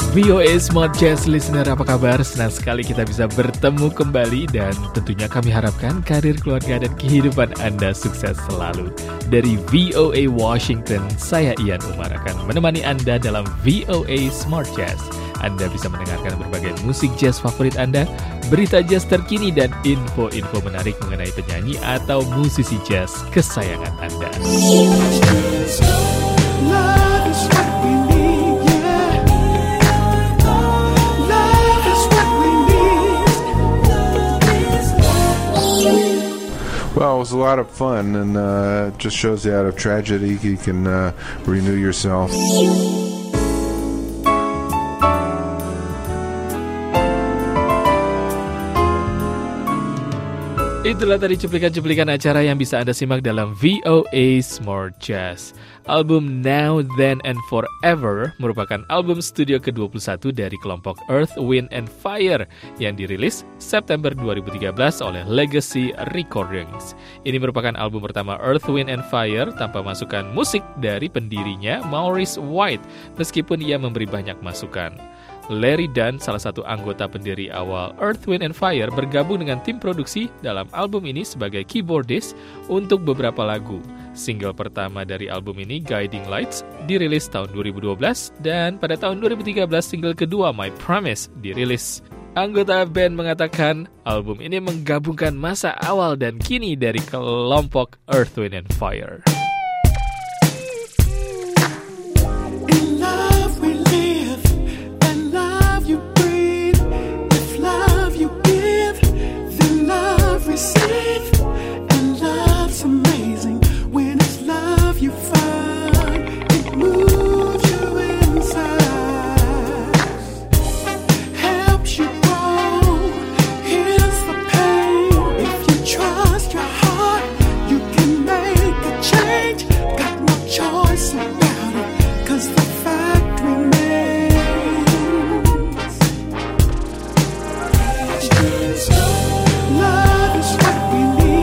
VOA Smart Jazz Listener, apa kabar? Senang sekali kita bisa bertemu kembali dan tentunya kami harapkan karir, keluarga, dan kehidupan Anda sukses selalu. Dari VOA Washington, saya Ian Umar akan menemani Anda dalam VOA Smart Jazz. Anda bisa mendengarkan berbagai musik jazz favorit Anda, berita jazz terkini, dan info-info menarik mengenai penyanyi atau musisi jazz kesayangan Anda. Well, it was a lot of fun, and it just shows you out of tragedy you can renew yourself. Itulah tadi cuplikan-cuplikan acara yang bisa Anda simak dalam VOA Smart Jazz. Album Now, Then, and Forever merupakan album studio ke-21 dari kelompok Earth, Wind, and Fire yang dirilis September 2013 oleh Legacy Recordings. Ini merupakan album pertama Earth, Wind, and Fire tanpa masukan musik dari pendirinya Maurice White, meskipun ia memberi banyak masukan. Larry Dunn, salah satu anggota pendiri awal Earth, Wind, and Fire, bergabung dengan tim produksi dalam album ini sebagai keyboardist untuk beberapa lagu. Single pertama dari album ini, Guiding Lights, dirilis tahun 2012, dan pada tahun 2013 single kedua, My Promise, dirilis. Anggota band mengatakan album ini menggabungkan masa awal dan kini dari kelompok Earth, Wind, and Fire. Receive, and love's amazing. When it's love you find, it moves you inside, helps you grow, heals the pain. If you trust your heart, you can make a change. Got no choice about it, 'cause the fact remains. Love is what we need.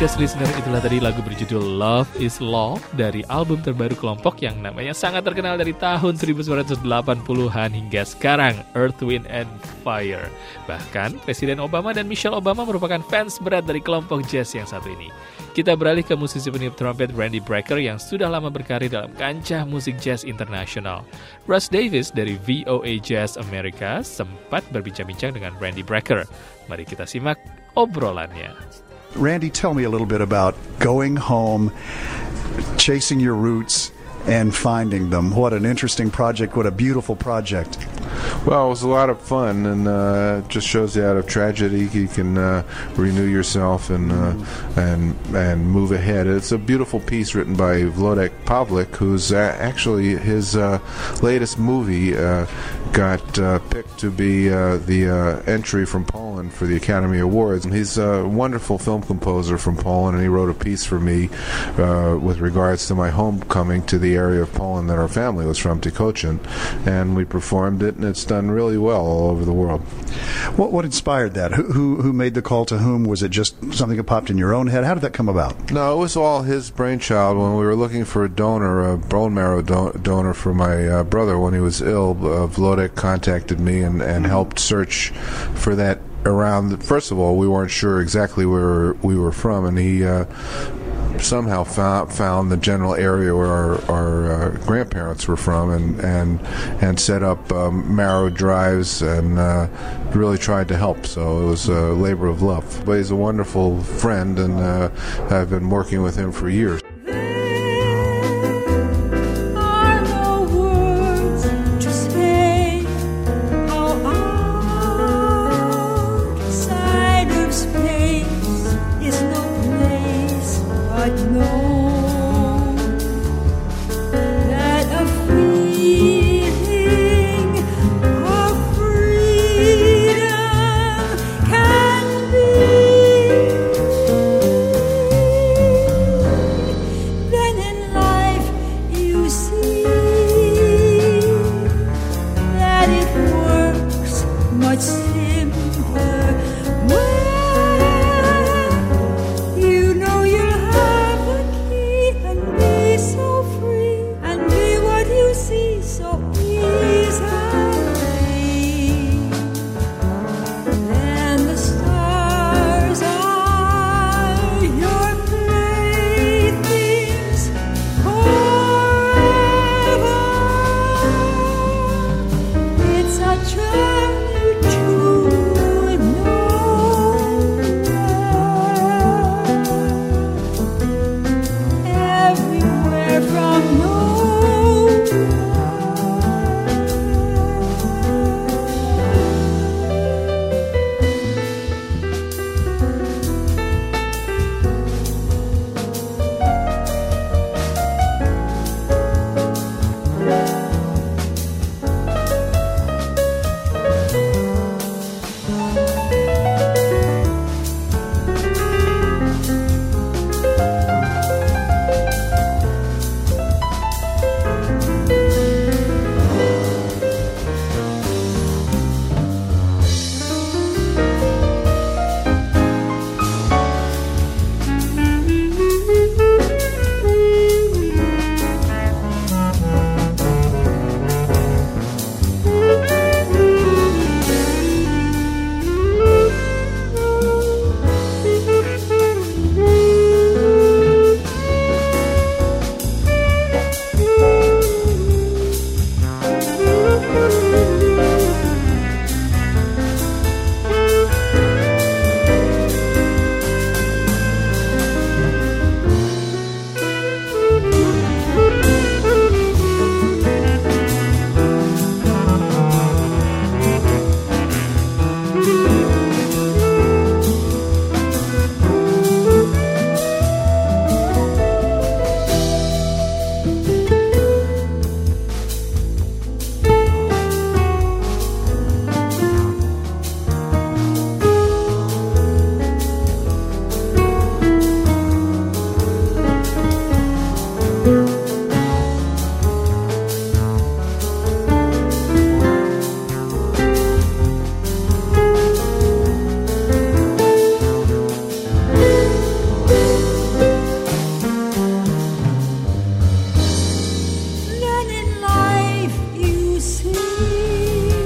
Jazz Listener, itulah tadi lagu berjudul Love is Law dari album terbaru kelompok yang namanya sangat terkenal dari tahun 1980-an hingga sekarang, Earth, Wind and Fire. Bahkan Presiden Obama dan Michelle Obama merupakan fans berat dari kelompok jazz yang satu ini. Kita beralih ke musisi peniup trompet Randy Brecker yang sudah lama berkarir dalam kancah musik jazz internasional. Russ Davis dari VOA Jazz America sempat berbincang-bincang dengan Randy Brecker. Mari kita simak obrolannya. Randy, tell me a little bit about going home, chasing your roots, and finding them. What an interesting project. What a beautiful project. Well, it was a lot of fun, and it just shows you out of tragedy you can renew yourself and move ahead. It's a beautiful piece written by Wlodek Pawlik, who's actually his latest movie got picked to be the entry from Poland for the Academy Awards. He's a wonderful film composer from Poland, and he wrote a piece for me with regards to my homecoming to the area of Poland that our family was from, Tikocin, and we performed it, and it's done really well all over the world. What inspired that? Who made the call to whom? Was it just something that popped in your own head? How did that come about? No, it was all his brainchild. When we were looking for a donor, a bone marrow donor for my brother when he was ill, Wlodek contacted me and helped search for that around. First of all, we weren't sure exactly where we were from, and he somehow found the general area where our grandparents were from, and set up marrow drives and really tried to help. So it was a labor of love. But he's a wonderful friend, and I've been working with him for years. You know you'll have a key.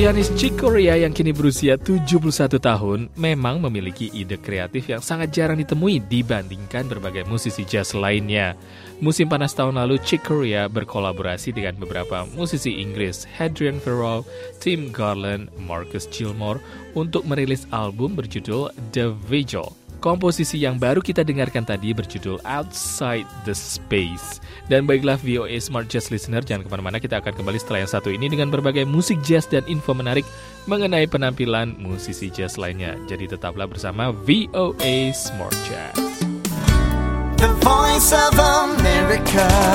Pianis Chick Corea yang kini berusia 71 tahun memang memiliki ide kreatif yang sangat jarang ditemui dibandingkan berbagai musisi jazz lainnya. Musim panas tahun lalu, Chick Corea berkolaborasi dengan beberapa musisi Inggris, Hadrian Farrow, Tim Garland, Marcus Gilmore, untuk merilis album berjudul The Vigil. Komposisi yang baru kita dengarkan tadi berjudul Outside the Space. Dan baiklah VOA Smart Jazz Listener, jangan kemana-mana, kita akan kembali setelah yang satu ini dengan berbagai musik jazz dan info menarik mengenai penampilan musisi jazz lainnya. Jadi tetaplah bersama VOA Smart Jazz. The Voice of America.